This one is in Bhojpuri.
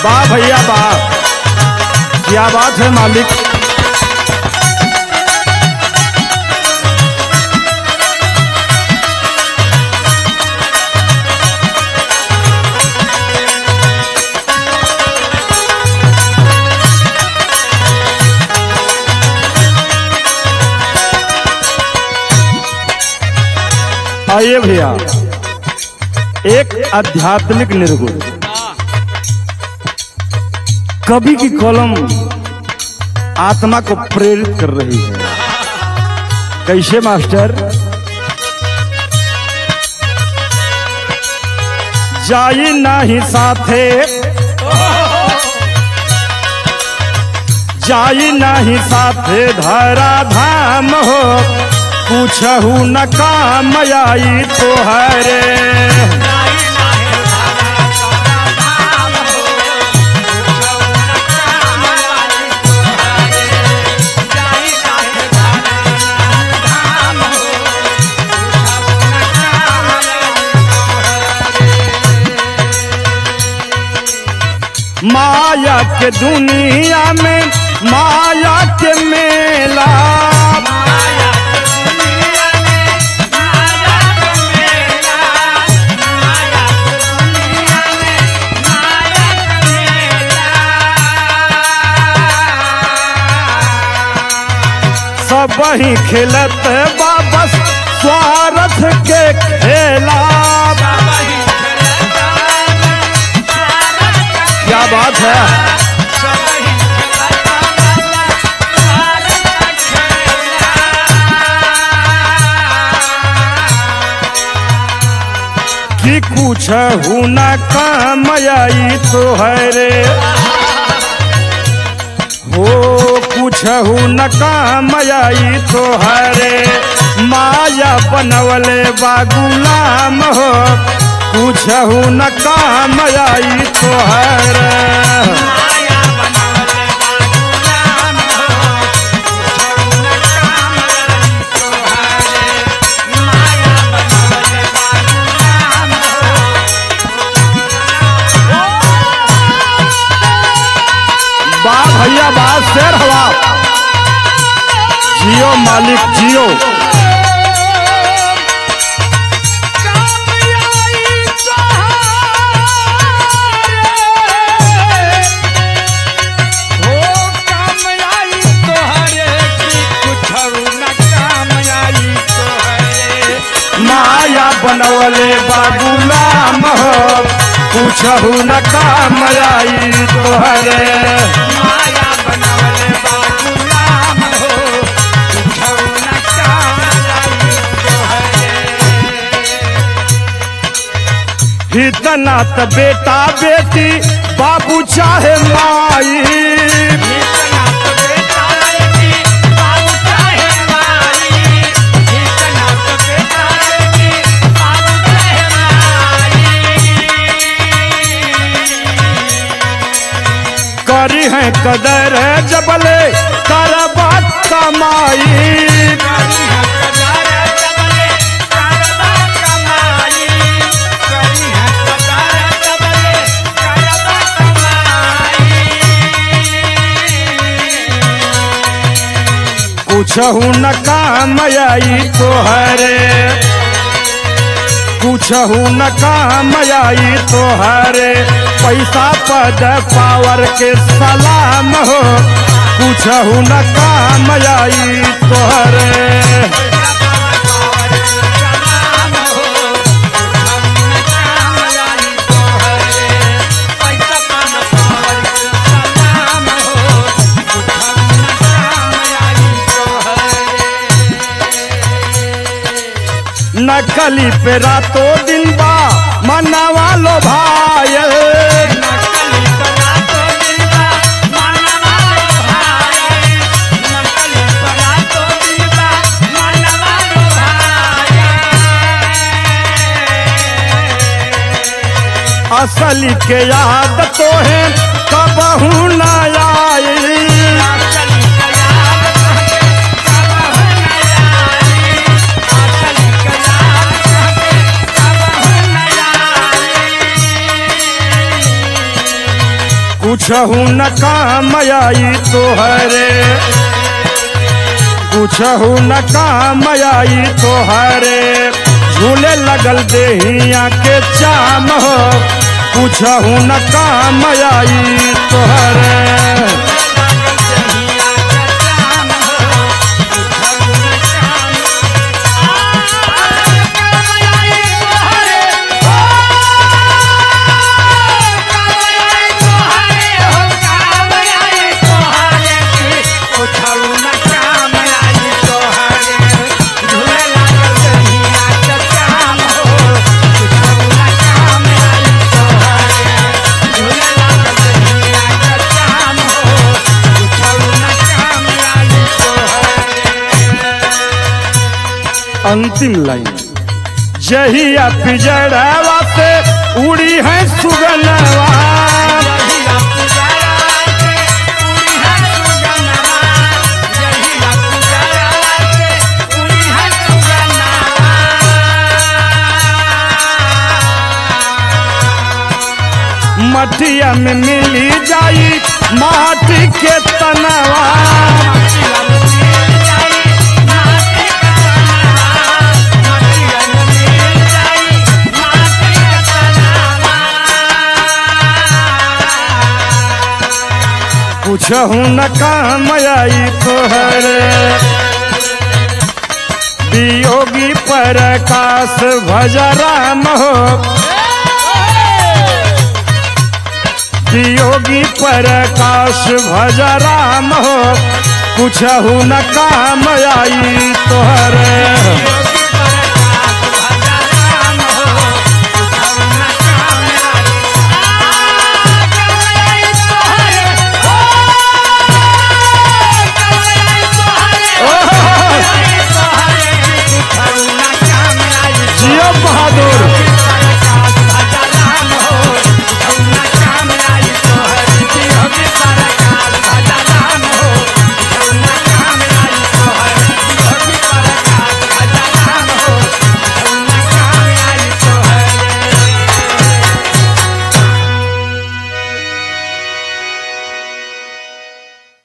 वाह भैया वाह, क्या बात है मालिक। आइए भैया, एक आध्यात्मिक निर्गुण कवि की कलम आत्मा को प्रेरित कर रही है। कैसे मास्टर? जाई नहीं साथे, जाई नहीं साथे धरा धाम हो, पूछहु न काम आई तोहरे। माया के दुनिया में माया के मेला, सब वही खेलत वापस स्वार्थ के खेला। क्या बात है? कि कुछ हु न काम आई तोहरे हो, कुछ हु न काम आई तोहरे। माया बनवले बा गुलाम हो, कुछ हु न काम आई तोहरे। वाह भैया वाह, शेर हवा, जियो मालिक जियो। माया बनवले बा गुलाम हो, पूछहु न काम आई तोहरे। माया बनवले बा गुलाम हो, पूछहु न काम आई तोहरे। इतना त बेटा बेटी बाबू चाहे माई, करी है कदर जबले करबा कमाई। कुछहु न काम आई तोहरे, कुछहु न काम आई तोहरे। पैसा पद पावर के सलाम हो, कुछहु न काम आई तोहरे। नकली पे रातों दिन बा मनावा लो भाई, असली के याद तो है कबहू न आई। कुछहु न काम आई तोहरे, कुछहु न काम आई तोहरे, झूले लगल देहिया के चाम हो, कुछहु न काम आई तोहरे। अंतिम लाइन, जहिया पिजड़वा से उड़ी है सुगनवा, मटिया में मिली जाई माटी के तनवा, कुछहु न काम आई तोहरे, वियोगी प्रकाश भज राम हो, वियोगी प्रकाश भज राम हो, कुछहु न काम आई तोहरे।